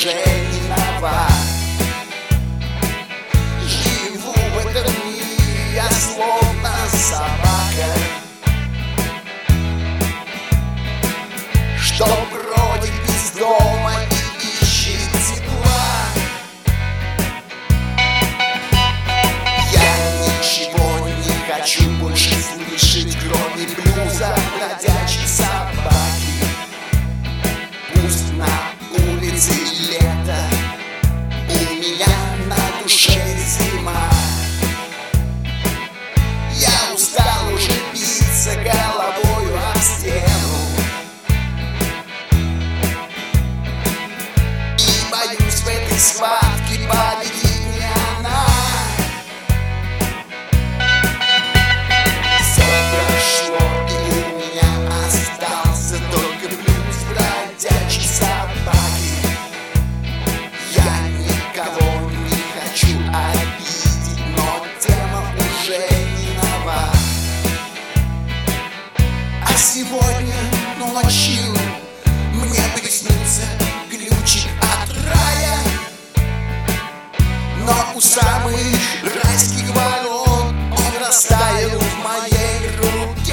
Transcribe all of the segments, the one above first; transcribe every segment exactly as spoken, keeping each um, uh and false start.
уже не нова. Живу в этом мире я словно собака, что бродит без дома и ищет тепла. Я ничего не хочу больше слышать, кроме блюза бродячей собаки. Пусть на улице лето, у меня на душе зима. Я устал уже биться головою об стену и боюсь в этой схватке победить не она. Все прошло, и у меня остался только блюз бродячей собаки. Я никого не хочу обидеть, но тема уже не нова. А сегодня ночью мне приснился ключик от рая, но у самых райских ворот он растаял в моей руке.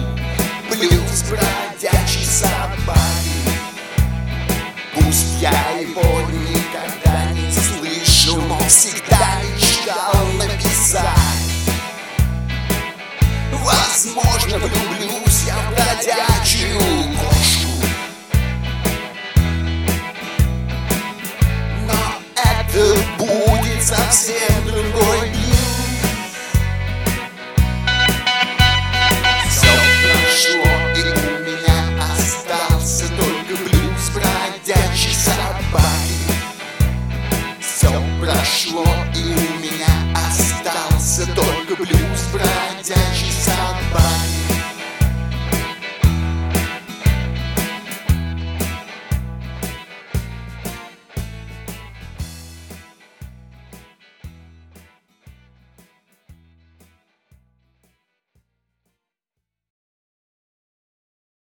Бродячей собаки, пусть я